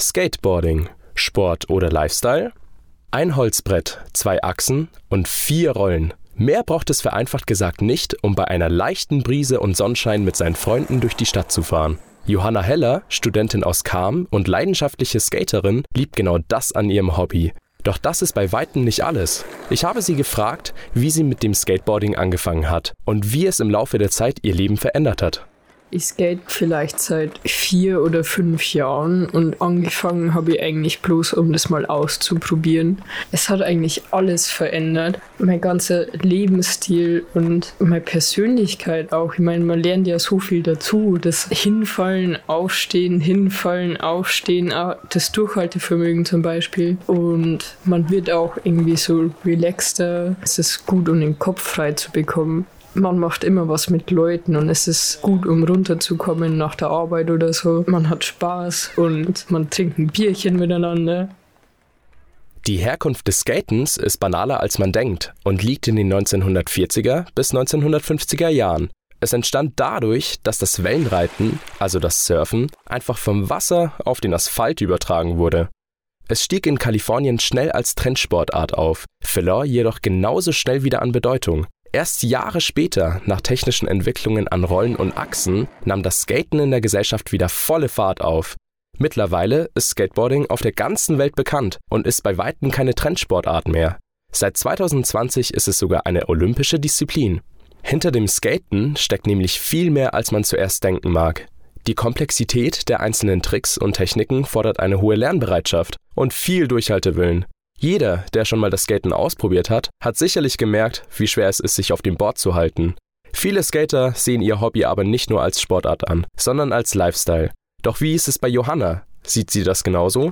Skateboarding, Sport oder Lifestyle? Ein Holzbrett, 2 Achsen und 4 Rollen. Mehr braucht es vereinfacht gesagt nicht, um bei einer leichten Brise und Sonnenschein mit seinen Freunden durch die Stadt zu fahren. Johanna Heller, Studentin aus Cham und leidenschaftliche Skaterin, liebt genau das an ihrem Hobby. Doch das ist bei weitem nicht alles. Ich habe sie gefragt, wie sie mit dem Skateboarding angefangen hat und wie es im Laufe der Zeit ihr Leben verändert hat. Ich skate vielleicht seit 4 oder 5 Jahren und angefangen habe ich eigentlich bloß, um das mal auszuprobieren. Es hat eigentlich alles verändert. Mein ganzer Lebensstil und meine Persönlichkeit auch. Ich meine, man lernt ja so viel dazu. Das Hinfallen, Aufstehen, das Durchhaltevermögen zum Beispiel. Und man wird auch irgendwie so relaxter. Es ist gut, um den Kopf frei zu bekommen. Man macht immer was mit Leuten und es ist gut, um runterzukommen nach der Arbeit oder so. Man hat Spaß und man trinkt ein Bierchen miteinander. Die Herkunft des Skatens ist banaler als man denkt und liegt in den 1940er bis 1950er Jahren. Es entstand dadurch, dass das Wellenreiten, also das Surfen, einfach vom Wasser auf den Asphalt übertragen wurde. Es stieg in Kalifornien schnell als Trendsportart auf, verlor jedoch genauso schnell wieder an Bedeutung. Erst Jahre später, nach technischen Entwicklungen an Rollen und Achsen, nahm das Skaten in der Gesellschaft wieder volle Fahrt auf. Mittlerweile ist Skateboarding auf der ganzen Welt bekannt und ist bei weitem keine Trendsportart mehr. Seit 2020 ist es sogar eine olympische Disziplin. Hinter dem Skaten steckt nämlich viel mehr, als man zuerst denken mag. Die Komplexität der einzelnen Tricks und Techniken fordert eine hohe Lernbereitschaft und viel Durchhaltewillen. Jeder, der schon mal das Skaten ausprobiert hat, hat sicherlich gemerkt, wie schwer es ist, sich auf dem Board zu halten. Viele Skater sehen ihr Hobby aber nicht nur als Sportart an, sondern als Lifestyle. Doch wie ist es bei Johanna? Sieht sie das genauso?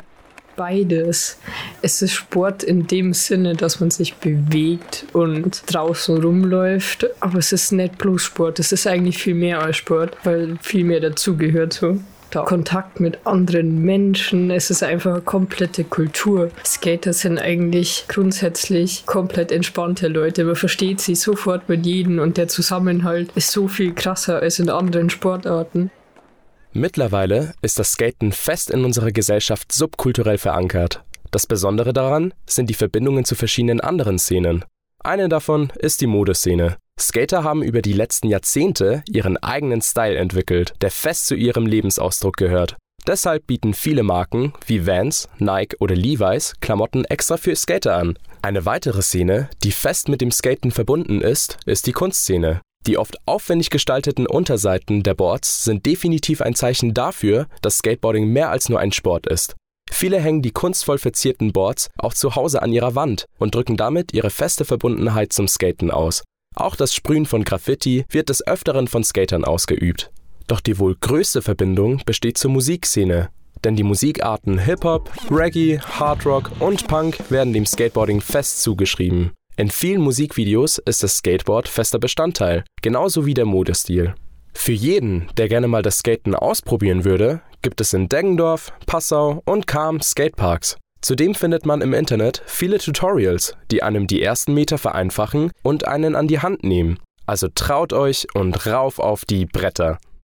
Beides. Es ist Sport in dem Sinne, dass man sich bewegt und draußen rumläuft. Aber es ist nicht bloß Sport. Es ist eigentlich viel mehr als Sport, weil viel mehr dazugehört so. Kontakt mit anderen Menschen, es ist einfach eine komplette Kultur. Skater sind eigentlich grundsätzlich komplett entspannte Leute. Man versteht sie sofort mit jedem und der Zusammenhalt ist so viel krasser als in anderen Sportarten. Mittlerweile ist das Skaten fest in unserer Gesellschaft subkulturell verankert. Das Besondere daran sind die Verbindungen zu verschiedenen anderen Szenen. Eine davon ist die Modeszene. Skater haben über die letzten Jahrzehnte ihren eigenen Style entwickelt, der fest zu ihrem Lebensausdruck gehört. Deshalb bieten viele Marken wie Vans, Nike oder Levi's Klamotten extra für Skater an. Eine weitere Szene, die fest mit dem Skaten verbunden ist die Kunstszene. Die oft aufwendig gestalteten Unterseiten der Boards sind definitiv ein Zeichen dafür, dass Skateboarding mehr als nur ein Sport ist. Viele hängen die kunstvoll verzierten Boards auch zu Hause an ihrer Wand und drücken damit ihre feste Verbundenheit zum Skaten aus. Auch das Sprühen von Graffiti wird des Öfteren von Skatern ausgeübt. Doch die wohl größte Verbindung besteht zur Musikszene. Denn die Musikarten Hip-Hop, Reggae, Hardrock und Punk werden dem Skateboarding fest zugeschrieben. In vielen Musikvideos ist das Skateboard fester Bestandteil, genauso wie der Modestil. Für jeden, der gerne mal das Skaten ausprobieren würde, gibt es in Deggendorf, Passau und Cham Skateparks. Zudem findet man im Internet viele Tutorials, die einem die ersten Meter vereinfachen und einen an die Hand nehmen. Also traut euch und rauf auf die Bretter!